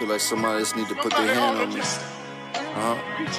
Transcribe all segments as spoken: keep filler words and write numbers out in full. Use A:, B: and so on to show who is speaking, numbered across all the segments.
A: feel like somebody else need to put their hand on me. Uh-huh.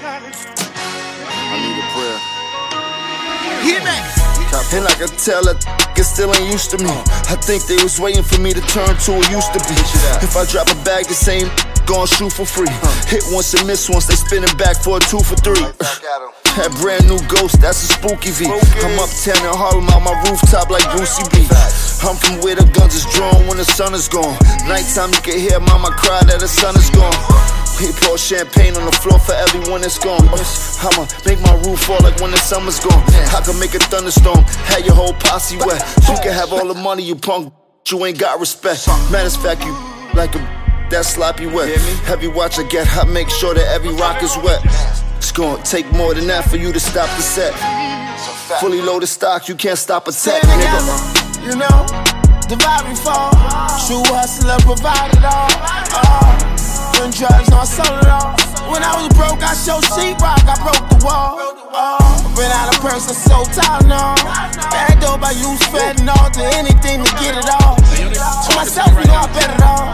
A: I need a prayer.
B: Hear me.
A: And I can tell that it still ain't used to me. I think they was waiting for me to turn to what used to be. If I drop a bag, the same gon' shoot for free. Hit once and miss once, they spinning back for a two for three. That brand new ghost, that's a spooky V. I'm uptown in Harlem out my rooftop like Brucey B. I'm from where the guns is drawn when the sun is gone. Nighttime you can hear mama cry that the sun is gone. We pour champagne on the floor for everyone that's gone. I'ma make my roof fall like when the summer's gone. I can make a thunderstorm, have your whole posse wet. You can have all the money, you punk, you ain't got respect. Matter of fact, you like a that sloppy wet. Every watch I get, I make sure that every rock is wet. It's gonna take more than that for you to stop the set. Fully loaded stock, you can't stop a tech, nigga.
B: You know, the vibe we fall. True hustler provide it all. Uh, Doing drugs, no, I sold it all. When I was broke, I showed sheetrock, I broke the wall. Uh, ran out of purse, I sold time, no. Bad dope, I use fentanyl to anything to get it all. On myself, you know I bet it all.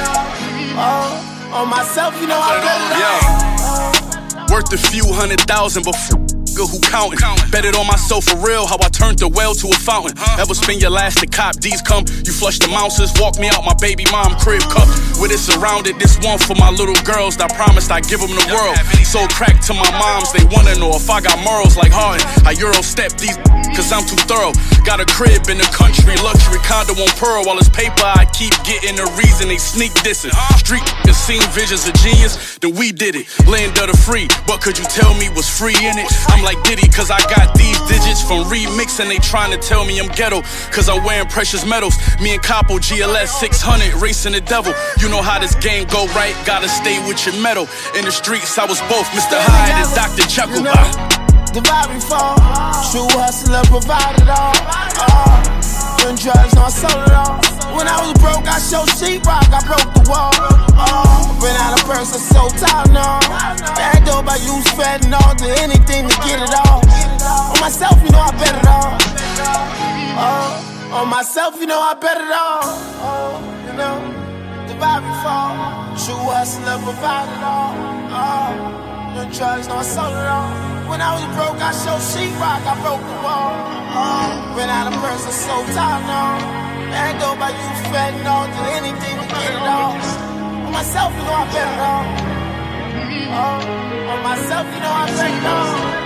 B: Uh, on myself, you know I bet it all.
C: Yo, worth a few hundred thousand before who countin'. Bet it on myself for real, how I turned the well to a fountain. Ever spend your last to cop D's come? You flush the mouses, walk me out my baby mom crib cup. With it surrounded, this one for my little girls. I promised I'd give them the world. Sold crack to my moms, they wanna know if I got morals like Harden. I Euro step these cause I'm too thorough. Got a crib in the country, luxury condo on Pearl. All this paper I keep getting the reason they sneak dissing. Street and seen visions of genius, then we did it. Land of the free, but could you tell me what's free in it? I'm like Diddy cause I got these digits from remixing. They trying to tell me I'm ghetto cause I'm wearing precious metals. Me and Capo G L S six hundred racing the devil. You know how this game go, right? Gotta stay with your metal. In the streets I was both Mister Hyde and Doctor Jekyll.
B: You know, the vibe we fall. True hustler provide it all. Uh, doing drugs, no, I sold it all. When I was broke, I showed sheetrock, I broke the wall. Uh, ran out of purse, I sold time, no. Bad dope, I use fentanyl to anything to get it all. On myself, you know I bet it all. Uh, on myself, you know I bet it all. Uh, you know, the vibe we fall. True hustler provide it all. Uh, doing drugs, no, I sold it all. When I was broke, I showed sheetrock, I broke the wall. Uh, ran out of purse, I sold time, no. Bad dope, I use fentanyl to anything to get it all. On myself, you know I bet it all. Uh, on myself, you know I bet it all.